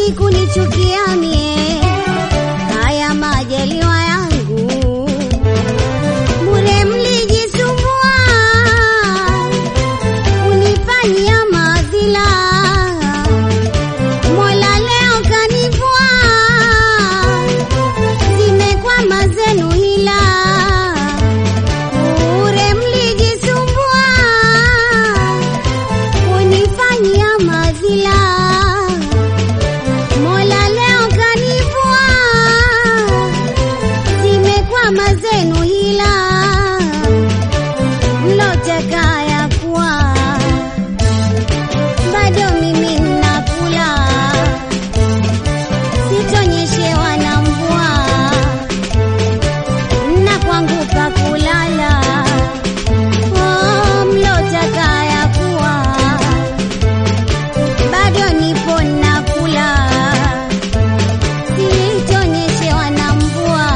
nani kunichukia mie? Haya majaliwa yangu bure mlijisumbua, unifanyia madhila. Mola leo kanivua, zimekwama zenu hila. Bure mlijisumbua, unifanyia madhila. Mola leo kanivua, zimekwama zenu hila. Mlotaka ya kuwa bado mimi nakula, sitonyeshewa na mvua, na kwangu pa kulala. Oh, mlotaka ya kuwa bado nipo nakula, sitonyeshewa na mvua,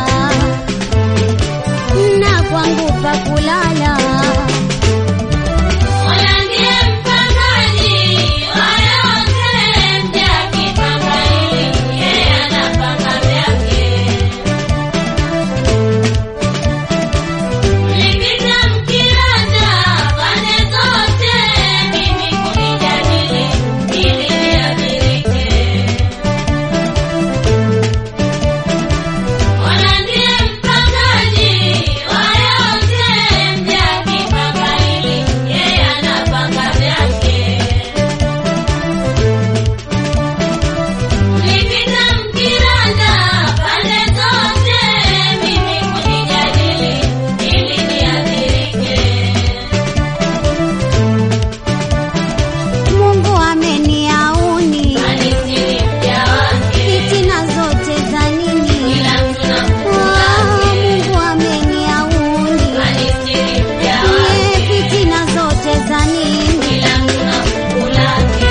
na kwangu pa kulala. Mola ndiye mpangaji wa yote, mja akipanga hili, yeye anapanga vyake. Mlipita mkiranja pande zote, mimi kunijadili ili niathirike. Mola ndiye mpangaji wa yote, mja akipanga hili, yeye anapanga vyake. Mlipita mkiranja pande zote, mimi kunijadili ili niathirike. Mungu ameniauni Alisiri mja wake, fitina zote za nini? kila mtu na Oh, Mungu ameniauni alisiri mja wake, fitina zote za nini? kila mtu na fungu lake.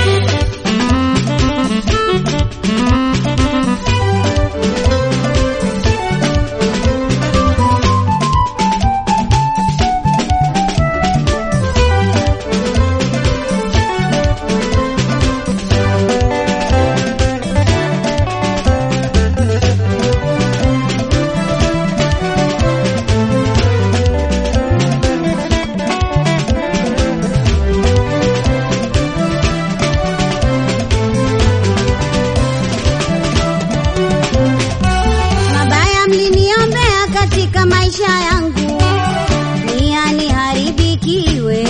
Mabaya mliniombea katika maisha yangu, nia niharibikiwe.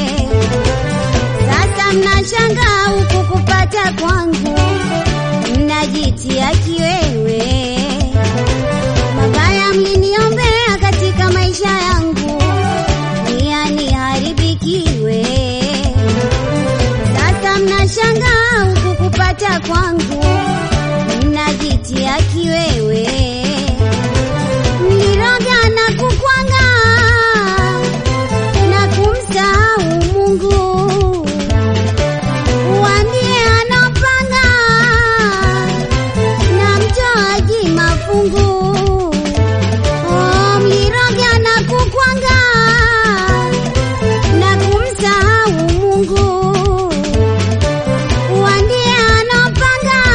Sasa mnashangaa huku kupata kwangu, mnajitia kiwewe. Mabaya mliniombea katika maisha yangu, nia niharibikiwe. Sasa mnashangaa huku kupata kwangu, mnajitia kiwewe. Mliroga na kukwanga na kumsahau Mungu, uambie anapanga na mtoaji mafungu. Oh, mliroga na kukwanga na kumsahau Mungu, uambie anapanga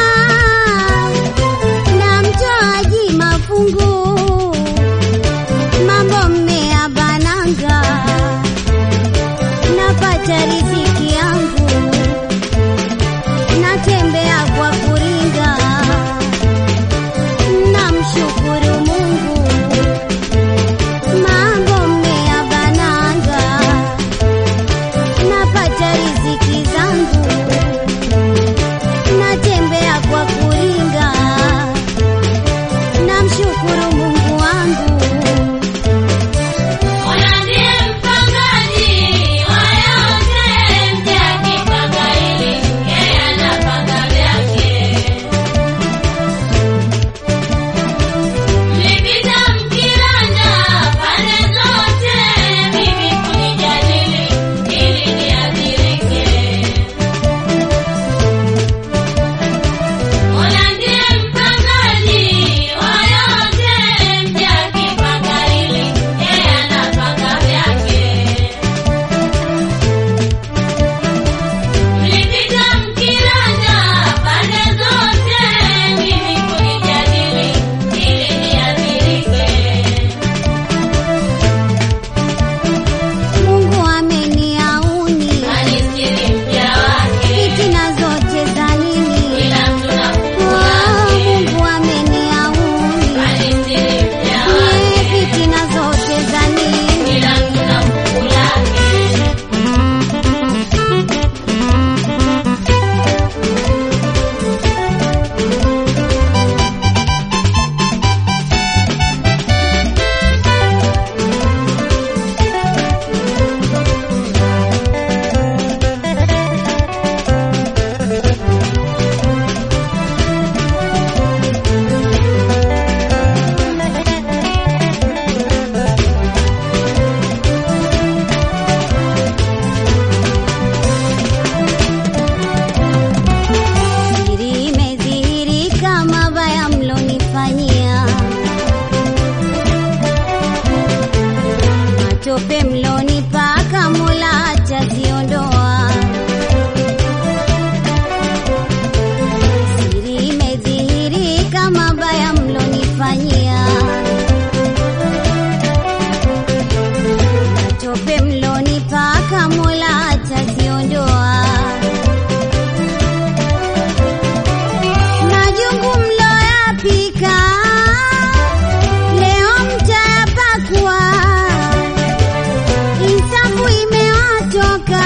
tope mlonipaka Mola taziondoa. Siri imedhihirika mabaya mlonifanyia. Tope mlonipaka Mola taziondoa. Majungu mloyapika leo mtayapakwa. Insafu imewatoka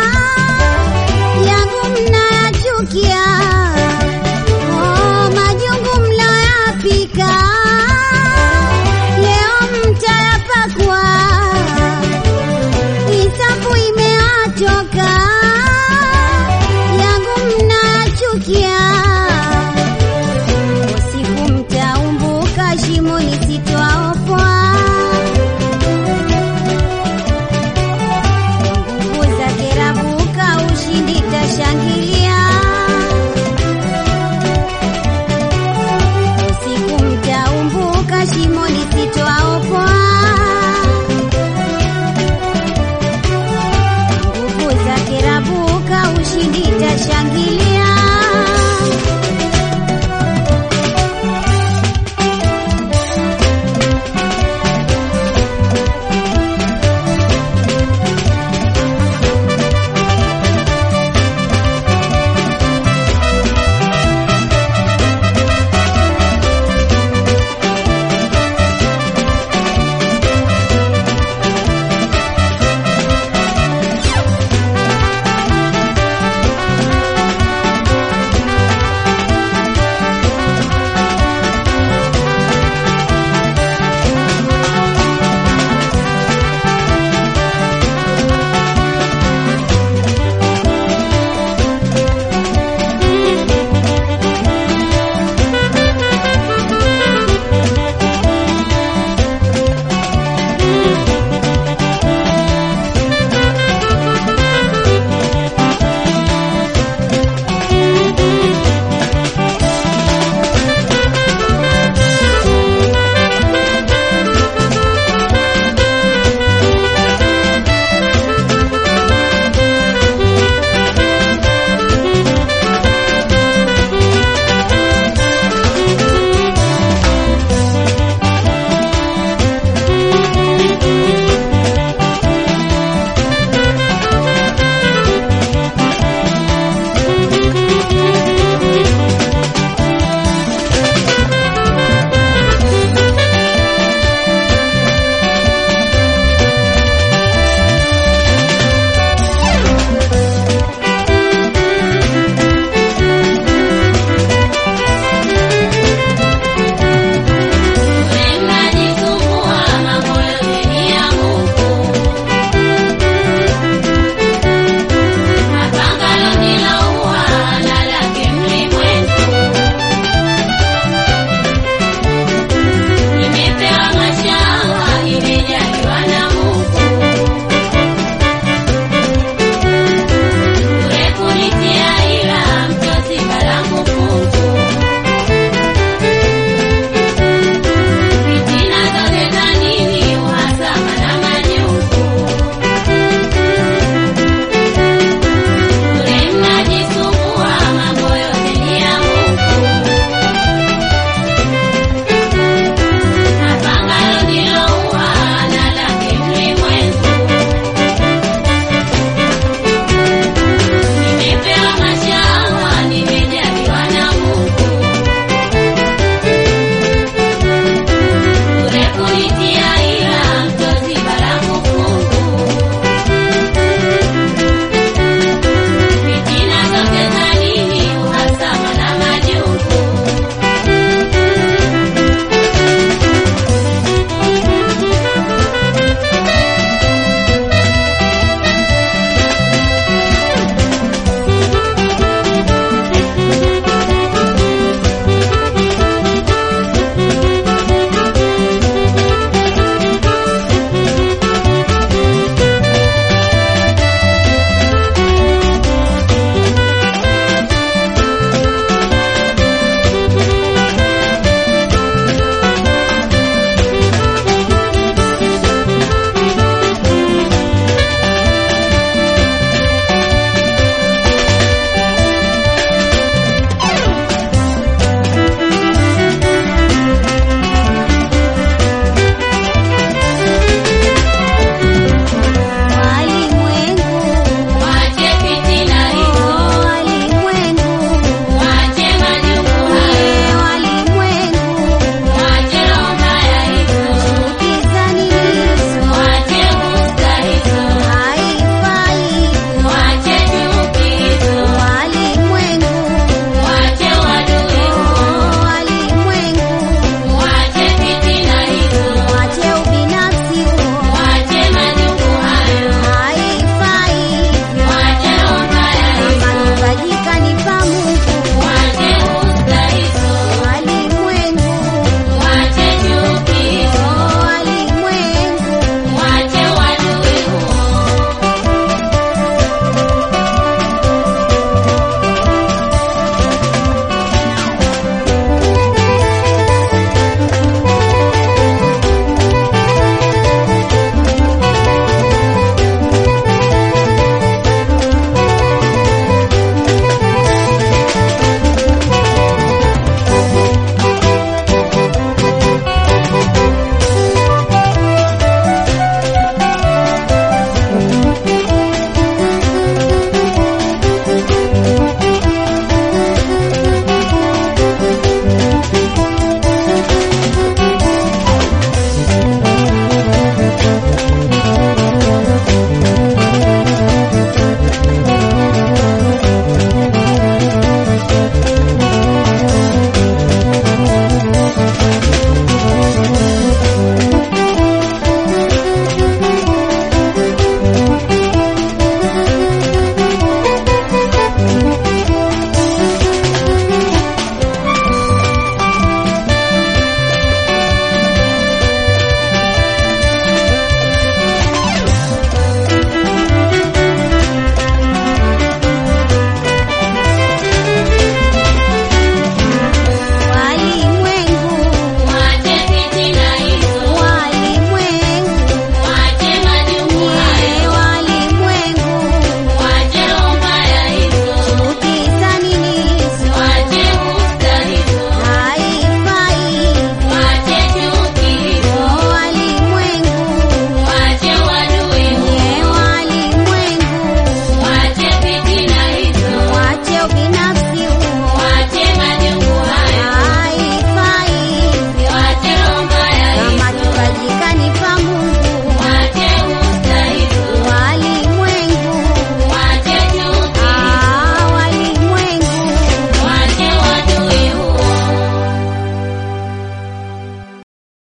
yangu mnayachukia. Oh, majungu mloyapika leo mtayapakwa. Insafu imewatoka yangu mnayachukia.